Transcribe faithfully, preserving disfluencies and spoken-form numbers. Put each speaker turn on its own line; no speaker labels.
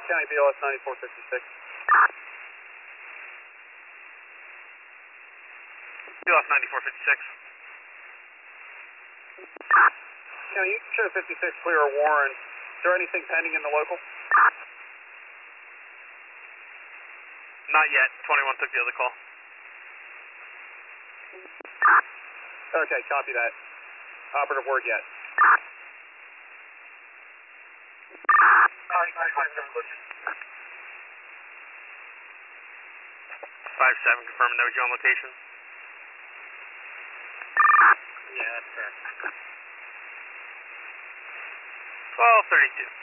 County B L S ninety-four fifty-six.
B L S ninety-four fifty-six.
County, you can show fifty-six clear of Warren. Is there anything pending in the local?
Not yet. twenty-one took the other call.
Okay, copy that. Operative word yet.
five seven, confirming no John location.
Yeah, that's correct.
twelve thirty-two.